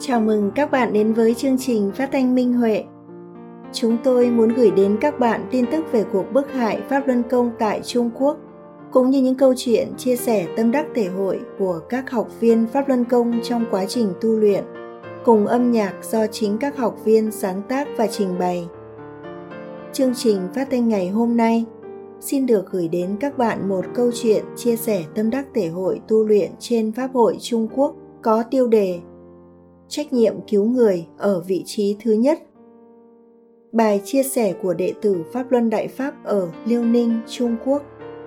Chào mừng các bạn đến với chương trình Phát thanh Minh Huệ. Chúng tôi muốn gửi đến các bạn tin tức về cuộc bức hại Pháp Luân Công tại Trung Quốc, cũng như những câu chuyện chia sẻ tâm đắc thể hội của các học viên Pháp Luân Công trong quá trình tu luyện, cùng âm nhạc do chính các học viên sáng tác và trình bày. Chương trình phát thanh ngày hôm nay xin được gửi đến các bạn một câu chuyện chia sẻ tâm đắc thể hội tu luyện trên Pháp hội Trung Quốc có tiêu đề Trách nhiệm cứu người ở vị trí thứ nhất. Bài chia sẻ của đệ tử Pháp Luân Đại Pháp ở Liêu Ninh, Trung Quốc.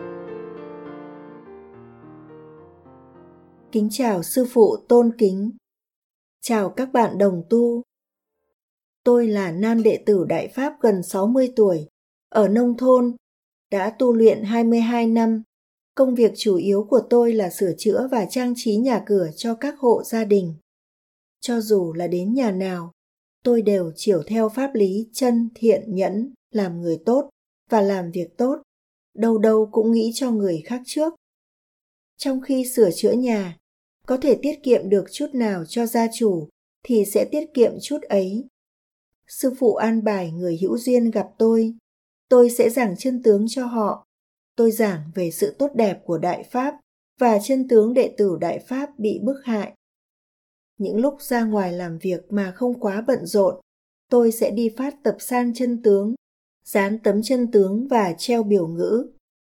Kính chào sư phụ tôn kính. Chào các bạn đồng tu. Tôi là nam đệ tử Đại Pháp gần 60 tuổi, ở nông thôn, đã tu luyện 22 năm. Công việc chủ yếu của tôi là sửa chữa và trang trí nhà cửa cho các hộ gia đình. Cho dù là đến nhà nào, tôi đều chiểu theo pháp lý chân thiện nhẫn, làm người tốt và làm việc tốt, đâu đâu cũng nghĩ cho người khác trước. Trong khi sửa chữa nhà, có thể tiết kiệm được chút nào cho gia chủ thì sẽ tiết kiệm chút ấy. Sư phụ an bài người hữu duyên gặp tôi sẽ giảng chân tướng cho họ. Tôi giảng về sự tốt đẹp của Đại Pháp và chân tướng đệ tử Đại Pháp bị bức hại. Những lúc ra ngoài làm việc mà không quá bận rộn, tôi sẽ đi phát tập san chân tướng, dán tấm chân tướng và treo biểu ngữ.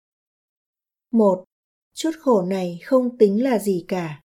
1. Chút khổ này không tính là gì cả.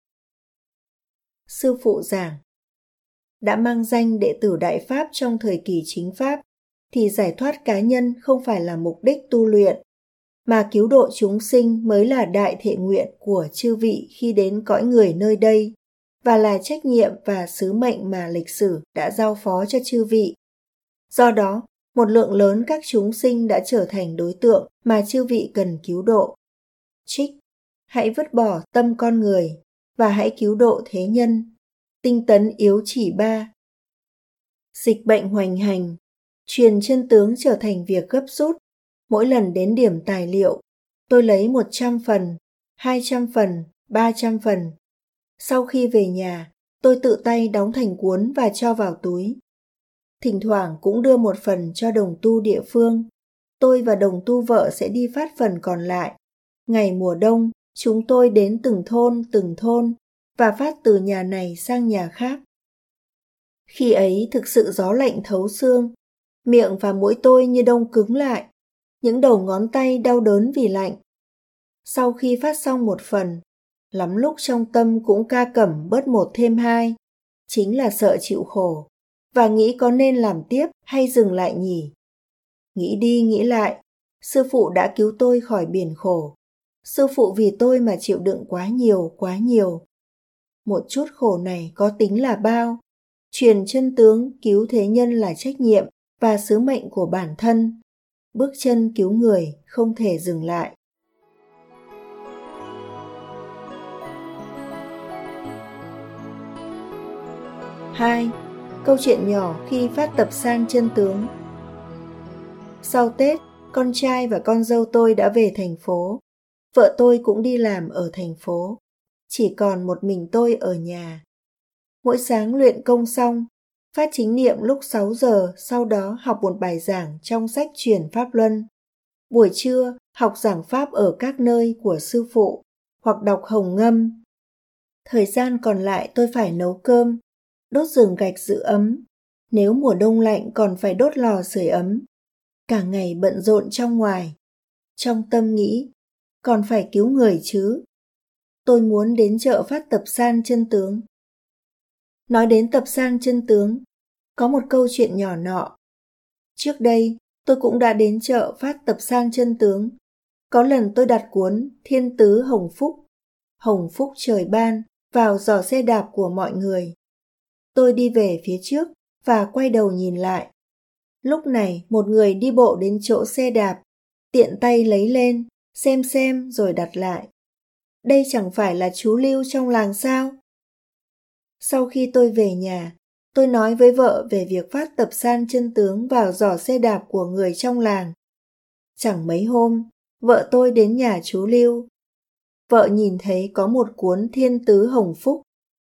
Sư phụ giảng, đã mang danh đệ tử Đại Pháp trong thời kỳ chính Pháp, thì giải thoát cá nhân không phải là mục đích tu luyện, mà cứu độ chúng sinh mới là đại thệ nguyện của chư vị khi đến cõi người nơi đây, và là trách nhiệm và sứ mệnh mà lịch sử đã giao phó cho chư vị. Do đó, một lượng lớn các chúng sinh đã trở thành đối tượng mà chư vị cần cứu độ. Trích, hãy vứt bỏ tâm con người và hãy cứu độ thế nhân. Tinh tấn yếu chỉ 3. Dịch bệnh hoành hành, truyền chân tướng trở thành việc gấp rút. Mỗi lần đến điểm tài liệu, tôi lấy 100 phần, 200 phần, 300 phần. Sau khi về nhà, tôi tự tay đóng thành cuốn và cho vào túi. Thỉnh thoảng cũng đưa một phần cho đồng tu địa phương. Tôi và đồng tu vợ sẽ đi phát phần còn lại. Ngày mùa đông, chúng tôi đến từng thôn và phát từ nhà này sang nhà khác. Khi ấy thực sự gió lạnh thấu xương, miệng và mũi tôi như đông cứng lại, những đầu ngón tay đau đớn vì lạnh. Sau khi phát xong một phần, lắm lúc trong tâm cũng ca cẩm bớt 1 thêm 2, chính là sợ chịu khổ, và nghĩ có nên làm tiếp hay dừng lại nhỉ. Nghĩ đi nghĩ lại, sư phụ đã cứu tôi khỏi biển khổ. Sư phụ vì tôi mà chịu đựng quá nhiều. Một chút khổ này có tính là bao. Truyền chân tướng cứu thế nhân là trách nhiệm và sứ mệnh của bản thân. Bước chân cứu người không thể dừng lại. 2. Câu chuyện nhỏ khi phát tập san chân tướng. Sau Tết, con trai và con dâu tôi đã về thành phố. Vợ tôi cũng đi làm ở thành phố. Chỉ còn một mình tôi ở nhà. Mỗi sáng luyện công xong, phát chính niệm lúc 6 giờ, sau đó học một bài giảng trong sách truyền Pháp Luân. Buổi trưa, học giảng Pháp ở các nơi của sư phụ, hoặc đọc hồng ngâm. Thời gian còn lại tôi phải nấu cơm, đốt giường gạch giữ ấm. Nếu mùa đông lạnh còn phải đốt lò sưởi ấm. Cả ngày bận rộn trong ngoài. Trong tâm nghĩ, còn phải cứu người chứ. Tôi muốn đến chợ phát tập san chân tướng. Nói đến tập san chân tướng, có một câu chuyện nhỏ nọ. Trước đây, tôi cũng đã đến chợ phát tập san chân tướng. Có lần tôi đặt cuốn Thiên Tứ Hồng Phúc trời ban vào giỏ xe đạp của mọi người. Tôi đi về phía trước và quay đầu nhìn lại. Lúc này một người đi bộ đến chỗ xe đạp, tiện tay lấy lên, xem rồi đặt lại. Đây chẳng phải là chú Lưu trong làng sao? Sau khi tôi về nhà, tôi nói với vợ về việc phát tập san chân tướng vào giỏ xe đạp của người trong làng. Chẳng mấy hôm, vợ tôi đến nhà chú Lưu. Vợ nhìn thấy có một cuốn Thiên Tứ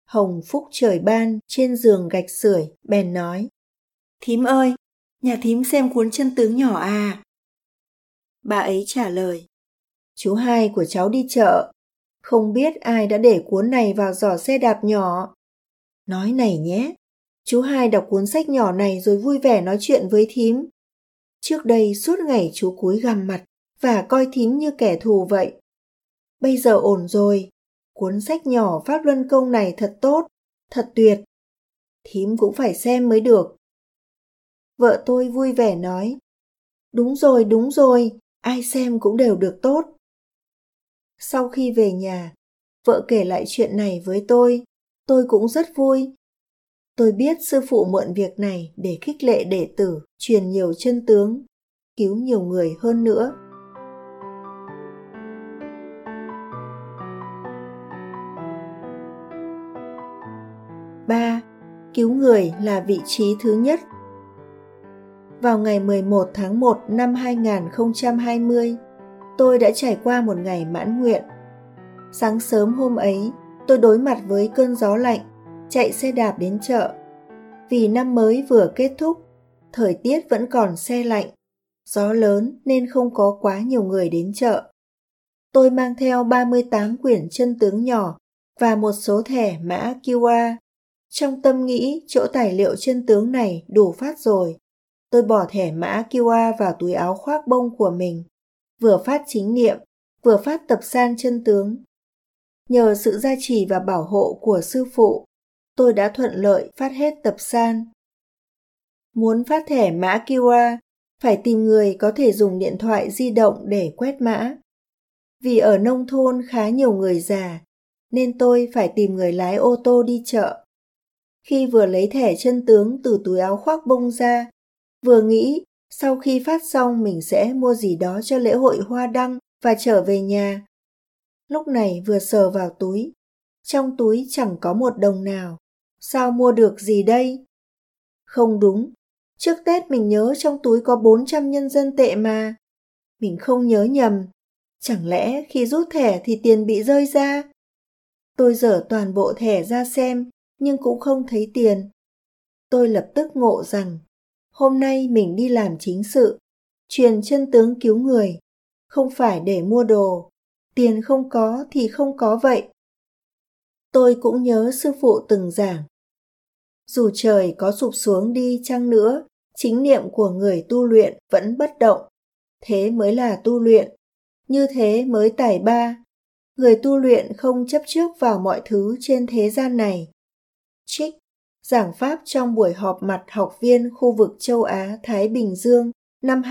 hồng phúc trời ban trên giường gạch sưởi, bèn nói: "Thím ơi, nhà thím xem cuốn Chân tướng nhỏ à?" Bà ấy trả lời: "Chú hai của cháu đi chợ, không biết ai đã để cuốn này vào giỏ xe đạp nhỏ. Nói này nhé, chú hai đọc cuốn sách nhỏ này rồi vui vẻ nói chuyện với thím. Trước đây suốt ngày chú cúi gằm mặt và coi thím như kẻ thù vậy. Bây giờ ổn rồi, cuốn sách nhỏ Pháp Luân Công này thật tốt, thật tuyệt. Thím cũng phải xem mới được." Vợ tôi vui vẻ nói: đúng rồi, ai xem cũng đều được tốt." Sau khi về nhà, vợ kể lại chuyện này với tôi cũng rất vui. Tôi biết sư phụ mượn việc này để khích lệ đệ tử truyền nhiều chân tướng, cứu nhiều người hơn nữa. Ba, cứu người là vị trí thứ nhất. Vào ngày 11 tháng 1 năm 2020, tôi đã trải qua một ngày mãn nguyện. Sáng sớm hôm ấy, tôi đối mặt với cơn gió lạnh, chạy xe đạp đến chợ. Vì năm mới vừa kết thúc, thời tiết vẫn còn se lạnh, gió lớn nên không có quá nhiều người đến chợ. Tôi mang theo 38 quyển chân tướng nhỏ và một số thẻ mã QR. Trong tâm nghĩ chỗ tài liệu chân tướng này đủ phát rồi, tôi bỏ thẻ mã QR vào túi áo khoác bông của mình, vừa phát chính niệm, vừa phát tập san chân tướng. Nhờ sự gia trì và bảo hộ của sư phụ, tôi đã thuận lợi phát hết tập san. Muốn phát thẻ mã QR, phải tìm người có thể dùng điện thoại di động để quét mã. Vì ở nông thôn khá nhiều người già, nên tôi phải tìm người lái ô tô đi chợ. Khi vừa lấy thẻ chân tướng từ túi áo khoác bông ra, vừa nghĩ sau khi phát xong mình sẽ mua gì đó cho lễ hội hoa đăng và trở về nhà. Lúc này vừa sờ vào túi, trong túi chẳng có một đồng nào, sao mua được gì đây? Không đúng, trước Tết mình nhớ trong túi có 400 nhân dân tệ mà. Mình không nhớ nhầm, chẳng lẽ khi rút thẻ thì tiền bị rơi ra? Tôi dở toàn bộ thẻ ra xem, nhưng cũng không thấy tiền. Tôi lập tức ngộ rằng, hôm nay mình đi làm chính sự, truyền chân tướng cứu người, không phải để mua đồ, tiền không có thì không có vậy. Tôi cũng nhớ sư phụ từng giảng, dù trời có sụp xuống đi chăng nữa, chính niệm của người tu luyện vẫn bất động, thế mới là tu luyện, như thế mới tài ba. Người tu luyện không chấp trước vào mọi thứ trên thế gian này. Trích giảng pháp trong buổi họp mặt học viên khu vực châu Á Thái Bình Dương năm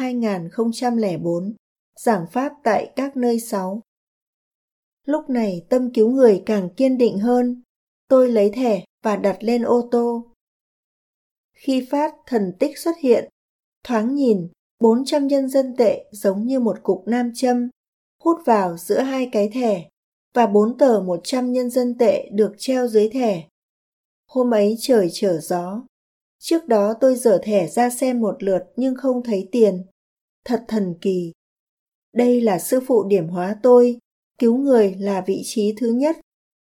2004, giảng pháp tại các nơi 6. Lúc này tâm cứu người càng kiên định hơn, tôi lấy thẻ và đặt lên ô tô. Khi phát thần tích xuất hiện, thoáng nhìn 400 nhân dân tệ giống như một cục nam châm, hút vào giữa hai cái thẻ, và 4 tờ 100 nhân dân tệ được treo dưới thẻ. Hôm ấy trời trở gió. Trước đó tôi dở thẻ ra xem một lượt nhưng không thấy tiền. Thật thần kỳ. Đây là sư phụ điểm hóa tôi, cứu người là vị trí thứ nhất.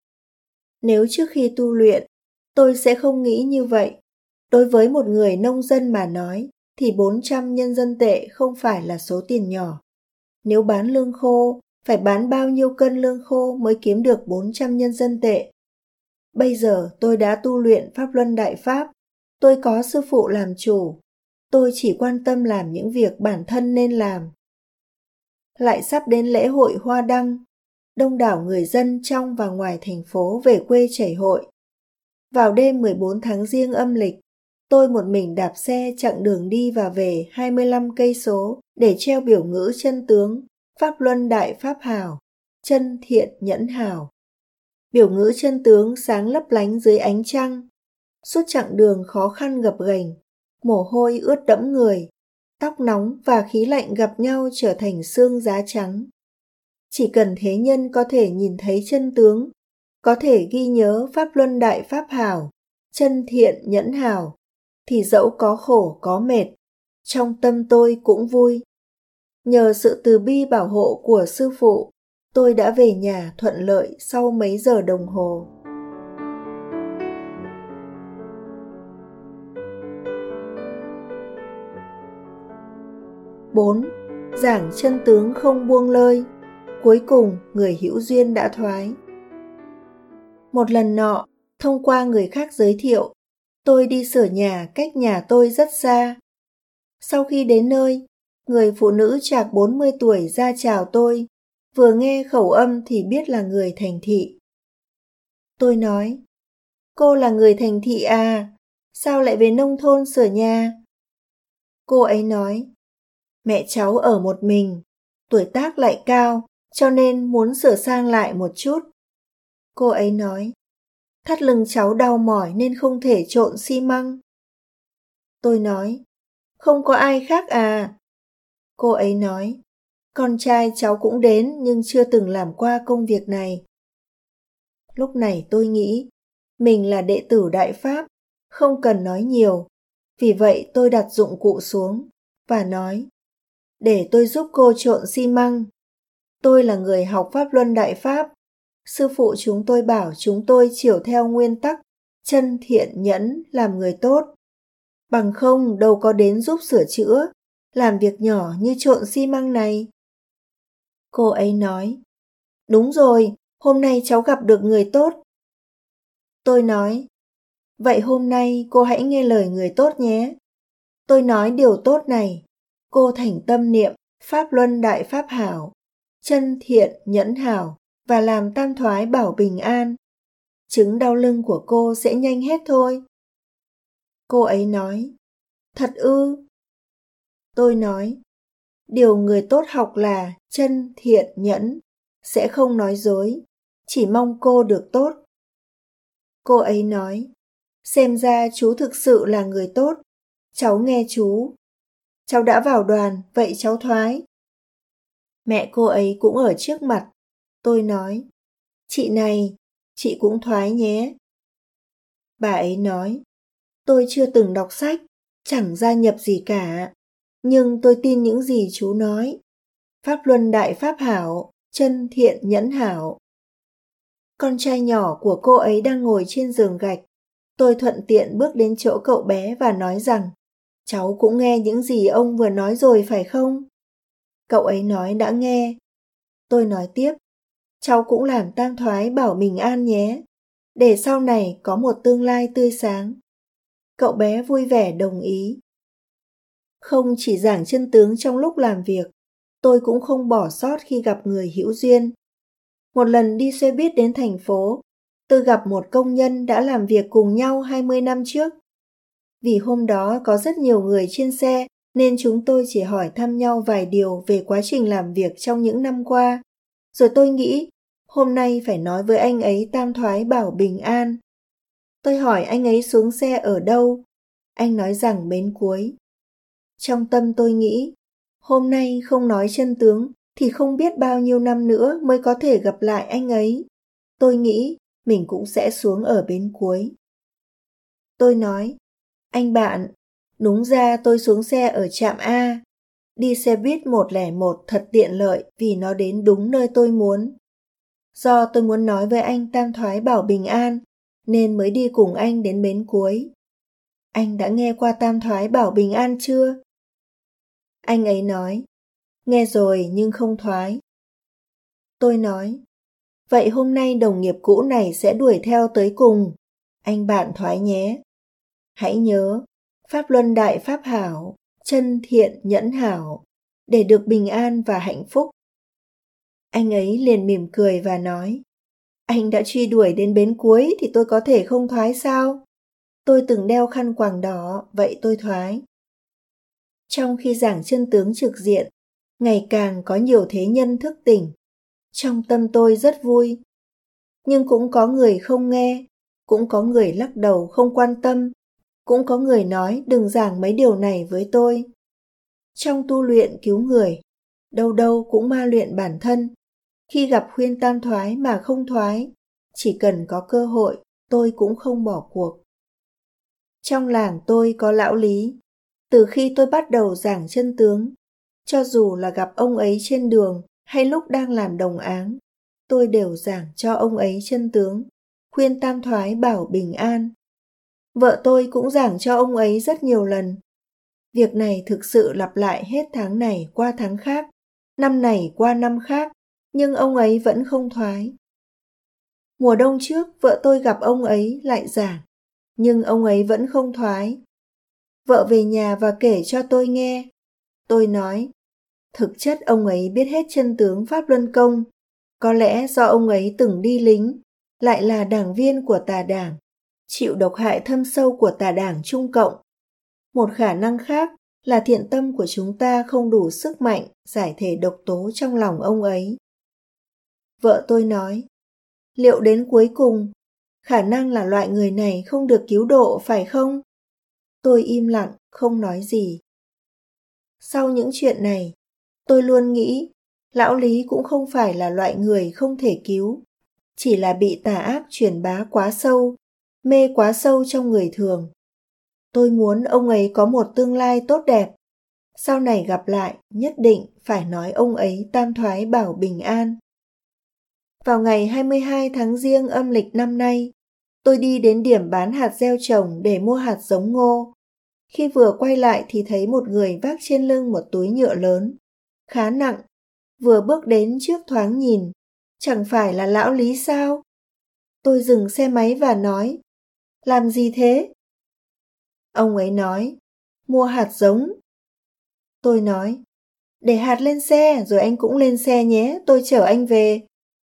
Nếu trước khi tu luyện, tôi sẽ không nghĩ như vậy. Đối với một người nông dân mà nói, thì 400 nhân dân tệ không phải là số tiền nhỏ. Nếu bán lương khô, phải bán bao nhiêu cân lương khô mới kiếm được 400 nhân dân tệ. Bây giờ tôi đã tu luyện Pháp Luân Đại Pháp, tôi có sư phụ làm chủ, tôi chỉ quan tâm làm những việc bản thân nên làm. Lại sắp đến lễ hội Hoa Đăng, đông đảo người dân trong và ngoài thành phố về quê chảy hội. Vào đêm 14 tháng Giêng âm lịch, tôi một mình đạp xe chặng đường đi và về 25 cây số để treo biểu ngữ chân tướng Pháp Luân Đại Pháp Hảo, chân thiện nhẫn hảo. Biểu ngữ chân tướng sáng lấp lánh dưới ánh trăng. Suốt chặng đường khó khăn gập ghềnh, mồ hôi ướt đẫm người, tóc nóng và khí lạnh gặp nhau trở thành xương giá trắng. Chỉ cần thế nhân có thể nhìn thấy chân tướng, có thể ghi nhớ Pháp Luân Đại Pháp Hảo, chân thiện nhẫn hảo, thì dẫu có khổ có mệt, trong tâm tôi cũng vui. Nhờ sự từ bi bảo hộ của sư phụ, tôi đã về nhà thuận lợi sau mấy giờ đồng hồ. 4. Giảng chân tướng không buông lơi. Cuối cùng người hữu duyên đã thoái. Một lần nọ, thông qua người khác giới thiệu, tôi đi sửa nhà cách nhà tôi rất xa. Sau khi đến nơi, người phụ nữ chạc 40 tuổi ra chào tôi, vừa nghe khẩu âm thì biết là người thành thị. Tôi nói, cô là người thành thị à, sao lại về nông thôn sửa nhà? Cô ấy nói, mẹ cháu ở một mình, tuổi tác lại cao, cho nên muốn sửa sang lại một chút. Cô ấy nói, thắt lưng cháu đau mỏi nên không thể trộn xi măng. Tôi nói, không có ai khác à? Cô ấy nói, con trai cháu cũng đến nhưng chưa từng làm qua công việc này. Lúc này tôi nghĩ, mình là đệ tử Đại Pháp, không cần nói nhiều. Vì vậy tôi đặt dụng cụ xuống và nói, để tôi giúp cô trộn xi măng. Tôi là người học Pháp Luân Đại Pháp. Sư phụ chúng tôi bảo chúng tôi chiều theo nguyên tắc chân thiện nhẫn làm người tốt. Bằng không đâu có đến giúp sửa chữa, làm việc nhỏ như trộn xi măng này. Cô ấy nói, đúng rồi, hôm nay cháu gặp được người tốt. Tôi nói, vậy hôm nay cô hãy nghe lời người tốt nhé. Tôi nói điều tốt này, cô thành tâm niệm Pháp Luân Đại Pháp Hảo, chân thiện nhẫn hảo và làm tam thoái bảo bình an. Chứng đau lưng của cô sẽ nhanh hết thôi. Cô ấy nói, thật ư? Tôi nói, điều người tốt học là chân thiện nhẫn, sẽ không nói dối, chỉ mong cô được tốt. Cô ấy nói, xem ra chú thực sự là người tốt, cháu nghe chú. Cháu đã vào đoàn, vậy cháu thoái. Mẹ cô ấy cũng ở trước mặt. Tôi nói, chị này, chị cũng thoái nhé. Bà ấy nói, tôi chưa từng đọc sách, chẳng gia nhập gì cả, nhưng tôi tin những gì chú nói. Pháp Luân Đại Pháp Hảo, chân thiện nhẫn hảo. Con trai nhỏ của cô ấy đang ngồi trên giường gạch. Tôi thuận tiện bước đến chỗ cậu bé và nói rằng, cháu cũng nghe những gì ông vừa nói rồi phải không? Cậu ấy nói đã nghe. Tôi nói tiếp, cháu cũng làm tam thoái bảo bình an nhé, để sau này có một tương lai tươi sáng. Cậu bé vui vẻ đồng ý. Không chỉ giảng chân tướng trong lúc làm việc, tôi cũng không bỏ sót khi gặp người hữu duyên. Một lần đi xe buýt đến thành phố, tôi gặp một công nhân đã làm việc cùng nhau 20 năm trước. Vì hôm đó có rất nhiều người trên xe nên chúng tôi chỉ hỏi thăm nhau vài điều về quá trình làm việc trong những năm qua. Rồi tôi nghĩ, hôm nay phải nói với anh ấy tam thoái bảo bình an. Tôi hỏi anh ấy xuống xe ở đâu. Anh nói rằng bến cuối. Trong tâm tôi nghĩ, hôm nay không nói chân tướng thì không biết bao nhiêu năm nữa mới có thể gặp lại anh ấy. Tôi nghĩ mình cũng sẽ xuống ở bến cuối. Tôi nói, anh bạn, đúng ra tôi xuống xe ở trạm A. Đi xe buýt 101 thật tiện lợi vì nó đến đúng nơi tôi muốn. Do tôi muốn nói với anh tam thoái bảo bình an, nên mới đi cùng anh đến bến cuối. Anh đã nghe qua tam thoái bảo bình an chưa? Anh ấy nói, nghe rồi nhưng không thoái. Tôi nói, vậy hôm nay đồng nghiệp cũ này sẽ đuổi theo tới cùng. Anh bạn thoái nhé. Hãy nhớ, Pháp Luân Đại Pháp Hảo, chân thiện nhẫn hảo, để được bình an và hạnh phúc. Anh ấy liền mỉm cười và nói, anh đã truy đuổi đến bến cuối thì tôi có thể không thoái sao? Tôi từng đeo khăn quàng đỏ, vậy tôi thoái. Trong khi giảng chân tướng trực diện, ngày càng có nhiều thế nhân thức tỉnh. Trong tâm tôi rất vui. Nhưng cũng có người không nghe, cũng có người lắc đầu không quan tâm, cũng có người nói đừng giảng mấy điều này với tôi. Trong tu luyện cứu người, đâu đâu cũng ma luyện bản thân. Khi gặp khuyên tam thoái mà không thoái, chỉ cần có cơ hội, tôi cũng không bỏ cuộc. Trong làng tôi có lão Lý. Từ khi tôi bắt đầu giảng chân tướng, cho dù là gặp ông ấy trên đường hay lúc đang làm đồng áng, tôi đều giảng cho ông ấy chân tướng, khuyên tam thoái bảo bình an. Vợ tôi cũng giảng cho ông ấy rất nhiều lần. Việc này thực sự lặp lại hết tháng này qua tháng khác, năm này qua năm khác, nhưng ông ấy vẫn không thoái. Mùa đông trước, vợ tôi gặp ông ấy lại giảng, nhưng ông ấy vẫn không thoái. Vợ về nhà và kể cho tôi nghe. Tôi nói, thực chất ông ấy biết hết chân tướng Pháp Luân Công. Có lẽ do ông ấy từng đi lính, lại là đảng viên của tà đảng, chịu độc hại thâm sâu của tà đảng Trung Cộng. Một khả năng khác là thiện tâm của chúng ta không đủ sức mạnh giải thể độc tố trong lòng ông ấy. Vợ tôi nói, liệu đến cuối cùng, khả năng là loại người này không được cứu độ phải không? Tôi im lặng, không nói gì. Sau những chuyện này, tôi luôn nghĩ lão Lý cũng không phải là loại người không thể cứu, chỉ là bị tà ác truyền bá quá sâu, mê quá sâu trong người thường. Tôi muốn ông ấy có một tương lai tốt đẹp. Sau này gặp lại, nhất định phải nói ông ấy tam thoái bảo bình an. Vào ngày 22 tháng Giêng âm lịch năm nay, tôi đi đến điểm bán hạt gieo trồng để mua hạt giống ngô. Khi vừa quay lại thì thấy một người vác trên lưng một túi nhựa lớn, khá nặng. Vừa bước đến trước thoáng nhìn, chẳng phải là lão Lý sao? Tôi dừng xe máy và nói, làm gì thế? Ông ấy nói, mua hạt giống. Tôi nói, để hạt lên xe rồi anh cũng lên xe nhé, tôi chở anh về.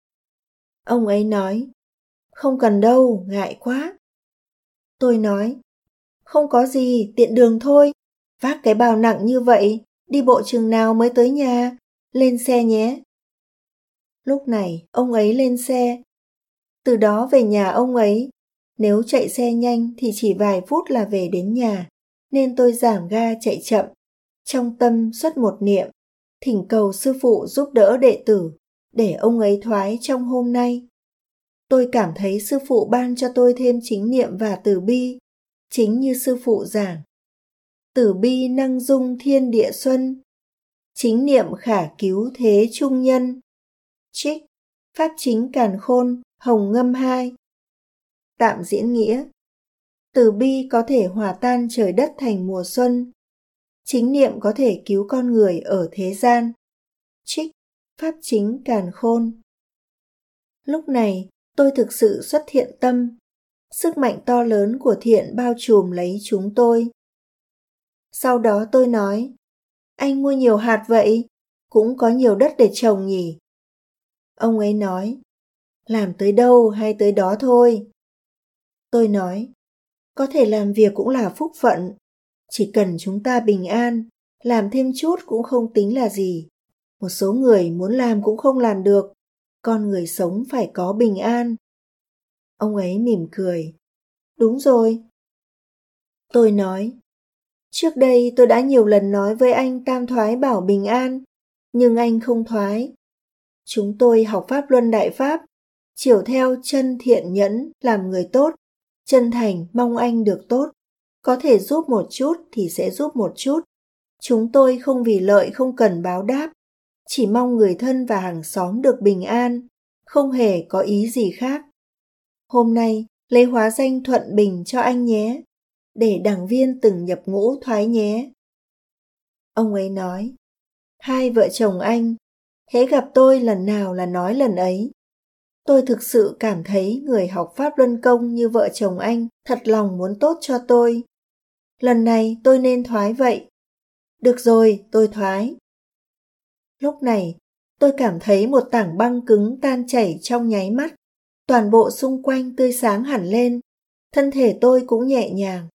Ông ấy nói, không cần đâu, ngại quá. Tôi nói, không có gì, tiện đường thôi, vác cái bao nặng như vậy, đi bộ chừng nào mới tới nhà, lên xe nhé. Lúc này, ông ấy lên xe. Từ đó về nhà ông ấy, nếu chạy xe nhanh thì chỉ vài phút là về đến nhà, nên tôi giảm ga chạy chậm, trong tâm xuất một niệm, thỉnh cầu sư phụ giúp đỡ đệ tử, để ông ấy thoái trong hôm nay. Tôi cảm thấy sư phụ ban cho tôi thêm chính niệm và từ bi, chính như sư phụ giảng. Từ bi năng dung thiên địa xuân, chính niệm khả cứu thế trung nhân. Trích, Pháp chính càn khôn, Hồng Ngâm 2. Tạm diễn nghĩa, từ bi có thể hòa tan trời đất thành mùa xuân. Chính niệm có thể cứu con người ở thế gian. Trích, Pháp chính càn khôn. Lúc này, tôi thực sự xuất thiện tâm. Sức mạnh to lớn của thiện bao trùm lấy chúng tôi. Sau đó tôi nói, anh mua nhiều hạt vậy, cũng có nhiều đất để trồng nhỉ? Ông ấy nói, làm tới đâu hay tới đó thôi. Tôi nói, có thể làm việc cũng là phúc phận. Chỉ cần chúng ta bình an, làm thêm chút cũng không tính là gì. Một số người muốn làm cũng không làm được. Con người sống phải có bình an. Ông ấy mỉm cười. Đúng rồi. Tôi nói, trước đây tôi đã nhiều lần nói với anh tam thoái bảo bình an, nhưng anh không thoái. Chúng tôi học Pháp Luân Đại Pháp, chiều theo chân thiện nhẫn làm người tốt, chân thành mong anh được tốt. Có thể giúp một chút thì sẽ giúp một chút. Chúng tôi không vì lợi không cần báo đáp, chỉ mong người thân và hàng xóm được bình an, không hề có ý gì khác. Hôm nay lấy hóa danh Thuận Bình cho anh nhé, để đảng viên từng nhập ngũ thoái nhé. Ông ấy nói, hai vợ chồng anh, hễ gặp tôi lần nào là nói lần ấy. Tôi thực sự cảm thấy người học Pháp Luân Công như vợ chồng anh thật lòng muốn tốt cho tôi. Lần này tôi nên thoái vậy. Được rồi, tôi thoái. Lúc này, tôi cảm thấy một tảng băng cứng tan chảy trong nháy mắt. Toàn bộ xung quanh tươi sáng hẳn lên. Thân thể tôi cũng nhẹ nhàng.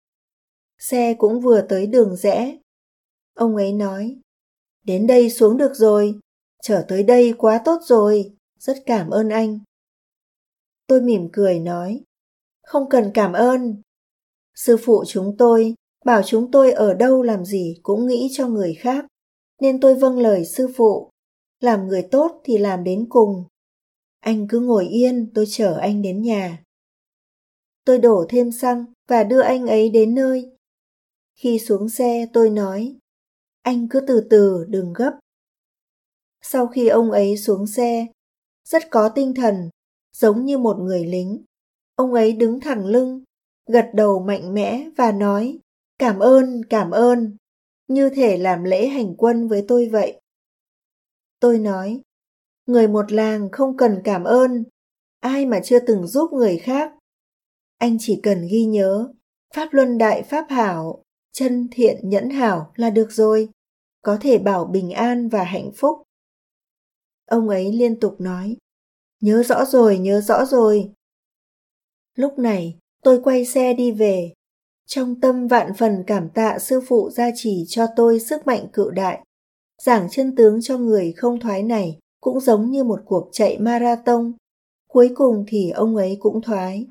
Xe cũng vừa tới đường rẽ. Ông ấy nói, đến đây xuống được rồi. Trở tới đây quá tốt rồi. Rất cảm ơn anh. Tôi mỉm cười nói, không cần cảm ơn. Sư phụ chúng tôi bảo chúng tôi ở đâu làm gì cũng nghĩ cho người khác, nên tôi vâng lời sư phụ. Làm người tốt thì làm đến cùng. Anh cứ ngồi yên, tôi chở anh đến nhà. Tôi đổ thêm xăng và đưa anh ấy đến nơi. Khi xuống xe tôi nói, anh cứ từ từ, đừng gấp. Sau khi ông ấy xuống xe, rất có tinh thần, giống như một người lính. Ông ấy đứng thẳng lưng, gật đầu mạnh mẽ và nói, cảm ơn, cảm ơn. như thể làm lễ hành quân với tôi vậy. Tôi nói, người một làng không cần cảm ơn, ai mà chưa từng giúp người khác. Anh chỉ cần ghi nhớ, Pháp Luân Đại Pháp Hảo, chân thiện nhẫn hảo là được rồi, có thể bảo bình an và hạnh phúc. Ông ấy liên tục nói, nhớ rõ rồi, nhớ rõ rồi. Lúc này, tôi quay xe đi về, trong tâm vạn phần cảm tạ sư phụ gia trì cho tôi sức mạnh cự đại. Giảng chân tướng cho người không thoái này cũng giống như một cuộc chạy marathon. Cuối cùng thì ông ấy cũng thoái.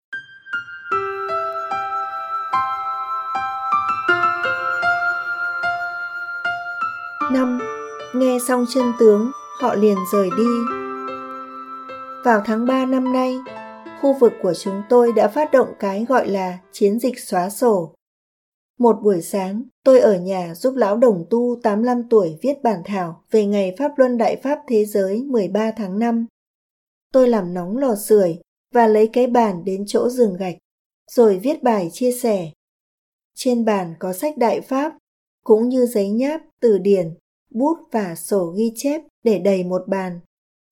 5. Nghe xong chân tướng, họ liền rời đi. Vào tháng 3 năm nay, khu vực của chúng tôi đã phát động cái gọi là chiến dịch xóa sổ. Một buổi sáng, tôi ở nhà giúp lão đồng tu 85 tuổi viết bản thảo về ngày Pháp Luân Đại Pháp Thế Giới 13 tháng 5. Tôi làm nóng lò sưởi và lấy cái bàn đến chỗ giường gạch, rồi viết bài chia sẻ. Trên bàn có sách Đại Pháp, cũng như giấy nháp, từ điển, bút và sổ ghi chép để đầy một bàn.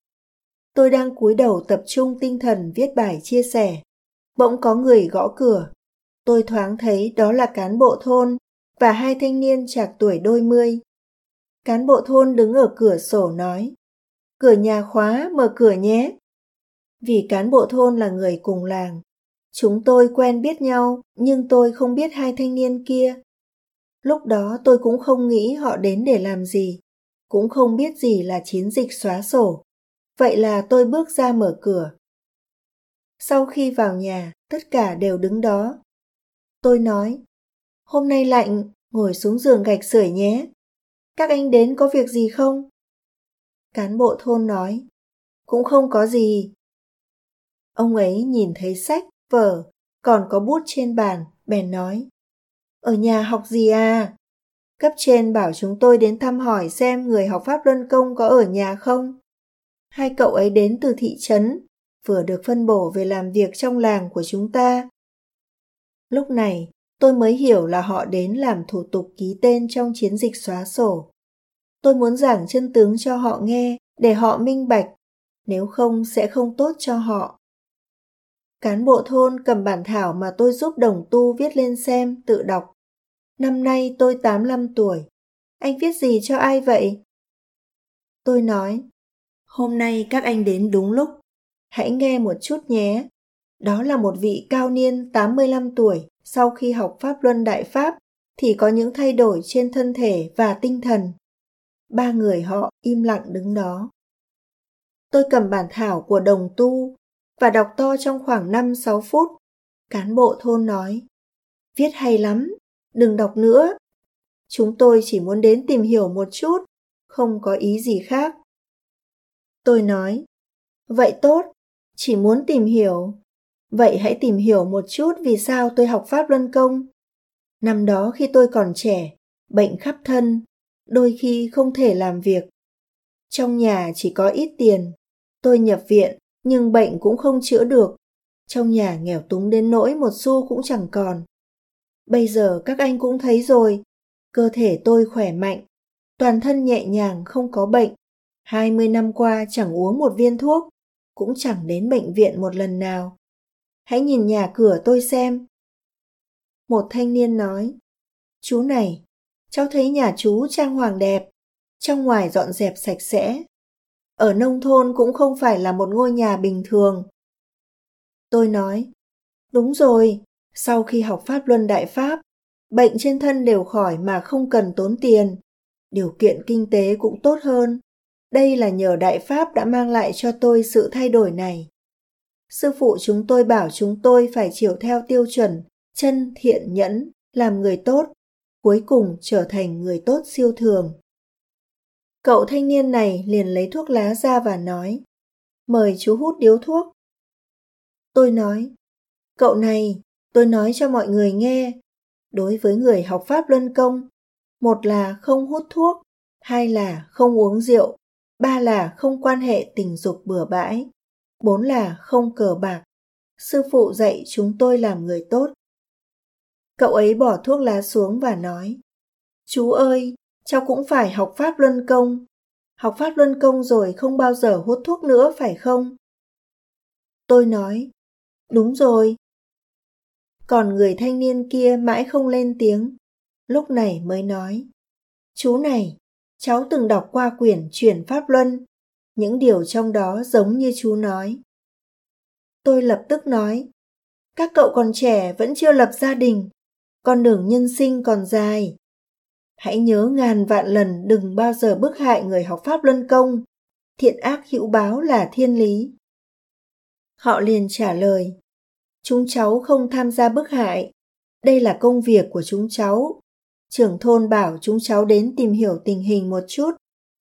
Tôi đang cúi đầu tập trung tinh thần viết bài chia sẻ. Bỗng có người gõ cửa. Tôi thoáng thấy đó là cán bộ thôn và hai thanh niên trạc tuổi đôi mươi. Cán bộ thôn đứng ở cửa sổ nói, cửa nhà khóa, mở cửa nhé. Vì cán bộ thôn là người cùng làng. Chúng tôi quen biết nhau, nhưng tôi không biết hai thanh niên kia. Lúc đó tôi cũng không nghĩ họ đến để làm gì, cũng không biết gì là chiến dịch xóa sổ. Vậy là tôi bước ra mở cửa. Sau khi vào nhà, tất cả đều đứng đó. Tôi nói, hôm nay lạnh, ngồi xuống giường gạch sưởi nhé. Các anh đến có việc gì không? Cán bộ thôn nói, cũng không có gì. Ông ấy nhìn thấy sách, vở, còn có bút trên bàn, bèn nói, ở nhà học gì à? Cấp trên bảo chúng tôi đến thăm hỏi xem người học Pháp Luân Công có ở nhà không. Hai cậu ấy đến từ thị trấn, vừa được phân bổ về làm việc trong làng của chúng ta. Lúc này, tôi mới hiểu là họ đến làm thủ tục ký tên trong chiến dịch xóa sổ. Tôi muốn giảng chân tướng cho họ nghe, để họ minh bạch, nếu không sẽ không tốt cho họ. Cán bộ thôn cầm bản thảo mà tôi giúp đồng tu viết lên xem, tự đọc. Năm nay tôi 85 tuổi. Anh viết gì cho ai vậy? Tôi nói, hôm nay các anh đến đúng lúc. Hãy nghe một chút nhé. Đó là một vị cao niên 85 tuổi sau khi học Pháp Luân Đại Pháp thì có những thay đổi trên thân thể và tinh thần. Ba người họ im lặng đứng đó. Tôi cầm bản thảo của đồng tu và đọc to trong khoảng 5-6 phút. Cán bộ thôn nói, viết hay lắm, đừng đọc nữa. Chúng tôi chỉ muốn đến tìm hiểu một chút, không có ý gì khác. Tôi nói, vậy tốt, chỉ muốn tìm hiểu. Vậy hãy tìm hiểu một chút vì sao tôi học Pháp Luân Công. Năm đó khi tôi còn trẻ, bệnh khắp thân, đôi khi không thể làm việc. Trong nhà chỉ có ít tiền, tôi nhập viện nhưng bệnh cũng không chữa được. Trong nhà nghèo túng đến nỗi một xu cũng chẳng còn. Bây giờ các anh cũng thấy rồi, cơ thể tôi khỏe mạnh, toàn thân nhẹ nhàng không có bệnh. 20 năm qua chẳng uống một viên thuốc, cũng chẳng đến bệnh viện một lần nào. Hãy nhìn nhà cửa tôi xem. Một thanh niên nói, chú này, cháu thấy nhà chú trang hoàng đẹp, trong ngoài dọn dẹp sạch sẽ. Ở nông thôn cũng không phải là một ngôi nhà bình thường. Tôi nói, đúng rồi, sau khi học Pháp Luân Đại Pháp, bệnh trên thân đều khỏi mà không cần tốn tiền. Điều kiện kinh tế cũng tốt hơn. Đây là nhờ Đại Pháp đã mang lại cho tôi sự thay đổi này. Sư phụ chúng tôi bảo chúng tôi phải chiều theo tiêu chuẩn chân thiện nhẫn, làm người tốt, cuối cùng trở thành người tốt siêu thường. Cậu thanh niên này liền lấy thuốc lá ra và nói, mời chú hút điếu thuốc. Tôi nói, cậu này, tôi nói cho mọi người nghe, đối với người học Pháp Luân Công, một là không hút thuốc, hai là không uống rượu, ba là không quan hệ tình dục bừa bãi, bốn là không cờ bạc. Sư phụ dạy chúng tôi làm người tốt. Cậu ấy bỏ thuốc lá xuống và nói, Chú ơi, cháu cũng phải học Pháp Luân Công. Học Pháp Luân Công rồi không bao giờ hút thuốc nữa phải không? Tôi nói, đúng rồi. Còn người thanh niên kia mãi không lên tiếng, lúc này mới nói, chú này, cháu từng đọc qua quyển Chuyển Pháp Luân, những điều trong đó giống như chú nói. Tôi lập tức nói, các cậu còn trẻ vẫn chưa lập gia đình, con đường nhân sinh còn dài. Hãy nhớ ngàn vạn lần đừng bao giờ bức hại người học Pháp Luân Công, thiện ác hữu báo là thiên lý. Họ liền trả lời, chúng cháu không tham gia bức hại, đây là công việc của chúng cháu. Trưởng thôn bảo chúng cháu đến tìm hiểu tình hình một chút.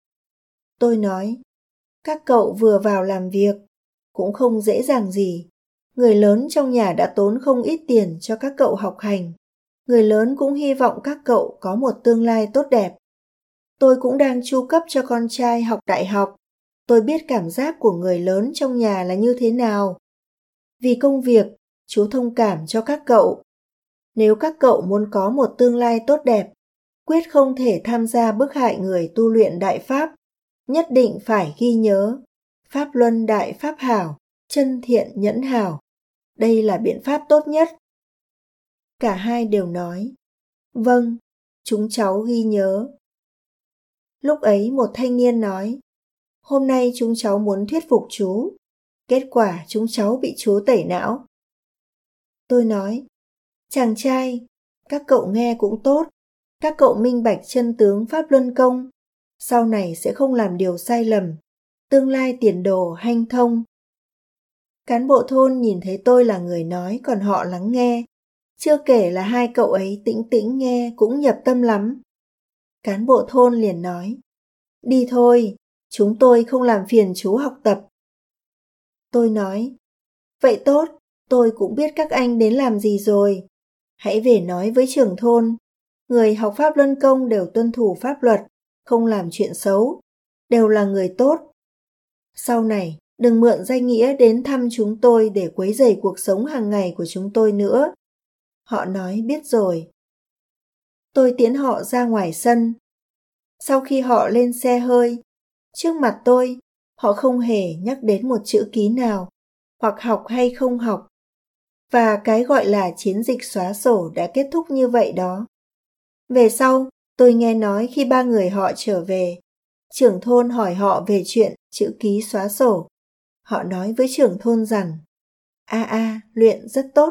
Tôi nói, các cậu vừa vào làm việc, cũng không dễ dàng gì. Người lớn trong nhà đã tốn không ít tiền cho các cậu học hành. Người lớn cũng hy vọng các cậu có một tương lai tốt đẹp. Tôi cũng đang chu cấp cho con trai học đại học. Tôi biết cảm giác của người lớn trong nhà là như thế nào. Vì công việc, chú thông cảm cho các cậu. Nếu các cậu muốn có một tương lai tốt đẹp, quyết không thể tham gia bức hại người tu luyện Đại Pháp. Nhất định phải ghi nhớ, Pháp Luân Đại Pháp hảo, chân thiện nhẫn hảo. Đây là biện pháp tốt nhất. Cả hai đều nói, vâng, chúng cháu ghi nhớ. Lúc ấy một thanh niên nói, hôm nay chúng cháu muốn thuyết phục chú. Kết quả chúng cháu bị chú tẩy não. Tôi nói, chàng trai, các cậu nghe cũng tốt. Các cậu minh bạch chân tướng Pháp Luân Công, sau này sẽ không làm điều sai lầm, tương lai tiền đồ hanh thông. Cán bộ thôn nhìn thấy tôi là người nói, còn họ lắng nghe. Chưa kể là hai cậu ấy tĩnh tĩnh nghe cũng nhập tâm lắm. Cán bộ thôn liền nói, đi thôi, chúng tôi không làm phiền chú học tập. Tôi nói, vậy tốt, tôi cũng biết các anh đến làm gì rồi. Hãy về nói với trưởng thôn, người học Pháp Luân Công đều tuân thủ pháp luật, không làm chuyện xấu, đều là người tốt. Sau này, đừng mượn danh nghĩa đến thăm chúng tôi để quấy rầy cuộc sống hàng ngày của chúng tôi nữa. Họ nói biết rồi. Tôi tiễn họ ra ngoài sân. Sau khi họ lên xe hơi, trước mặt tôi, họ không hề nhắc đến một chữ ký nào, hoặc học hay không học. Và cái gọi là chiến dịch xóa sổ đã kết thúc như vậy đó. Về sau, tôi nghe nói khi ba người họ trở về, trưởng thôn hỏi họ về chuyện chữ ký xóa sổ. Họ nói với trưởng thôn rằng, luyện rất tốt.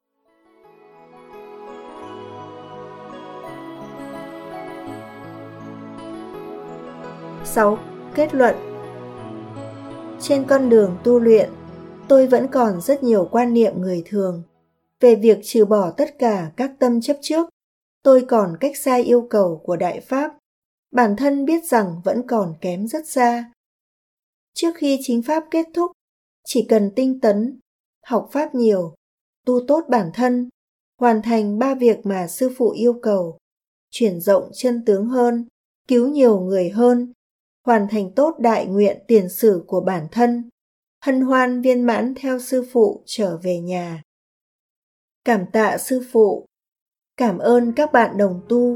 6. Kết luận. Trên con đường tu luyện, tôi vẫn còn rất nhiều quan niệm người thường. Về việc trừ bỏ tất cả các tâm chấp trước, tôi còn cách xa yêu cầu của Đại Pháp. Bản thân biết rằng vẫn còn kém rất xa. Trước khi chính Pháp kết thúc, chỉ cần tinh tấn, học Pháp nhiều, tu tốt bản thân, hoàn thành 3 việc mà Sư Phụ yêu cầu, chuyển rộng chân tướng hơn, cứu nhiều người hơn, hoàn thành tốt đại nguyện tiền sử của bản thân, hân hoan viên mãn theo Sư Phụ trở về nhà. Cảm tạ Sư Phụ, cảm ơn các bạn đồng tu.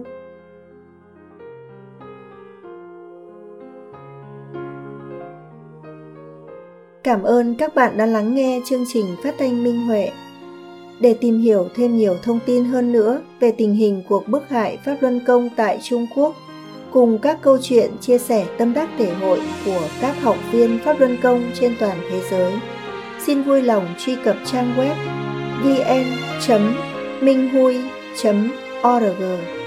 Cảm ơn các bạn đã lắng nghe chương trình phát thanh Minh Huệ. Để tìm hiểu thêm nhiều thông tin hơn nữa về tình hình cuộc bức hại Pháp Luân Công tại Trung Quốc, cùng các câu chuyện chia sẻ tâm đắc thể hội của các học viên Pháp Luân Công trên toàn thế giới, xin vui lòng truy cập trang web vn.minhui.org.